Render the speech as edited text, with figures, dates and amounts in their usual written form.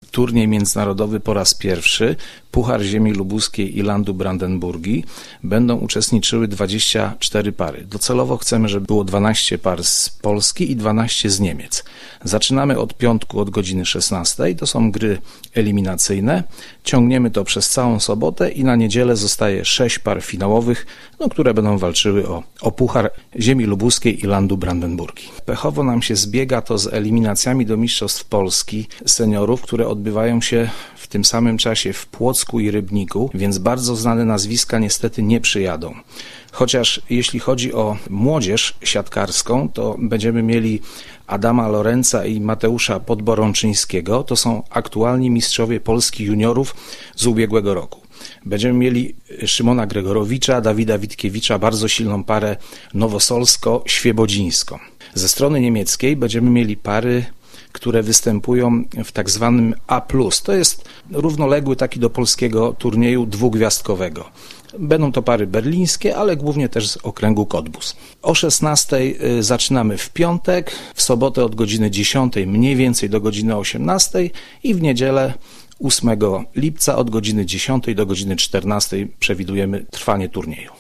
turniej międzynarodowy po raz pierwszy, Puchar Ziemi Lubuskiej i Landu Brandenburgii. Będą uczestniczyły 24 pary. Docelowo chcemy, żeby było 12 par z Polski i 12 z Niemiec. Zaczynamy od piątku od godziny 16. To są gry eliminacyjne. Ciągniemy to przez całą sobotę i na niedzielę zostaje 6 par finałowych, które będą walczyły o Puchar Ziemi Lubuskiej i Landu Brandenburgii. Pechowo nam się zbiega to z eliminacjami do Mistrzostw Polski seniorów, które odbywają się w tym samym czasie w Płocku i Rybniku, więc bardzo znane nazwiska niestety nie przyjadą. Chociaż jeśli chodzi o młodzież siatkarską, to będziemy mieli Adama Lorenza i Mateusza Podborączyńskiego. To są aktualni mistrzowie Polski juniorów z ubiegłego roku. Będziemy mieli Szymona Gregorowicza, Dawida Witkiewicza, bardzo silną parę nowosolsko-świebodzińską. Ze strony niemieckiej będziemy mieli pary, które występują w tak zwanym A+. To jest równoległy taki do polskiego turnieju dwugwiazdkowego. Będą to pary berlińskie, ale głównie też z okręgu Cottbus. O 16 zaczynamy w piątek, w sobotę od godziny 10 mniej więcej do godziny 18 i w niedzielę 8 lipca od godziny 10 do godziny 14 przewidujemy trwanie turnieju.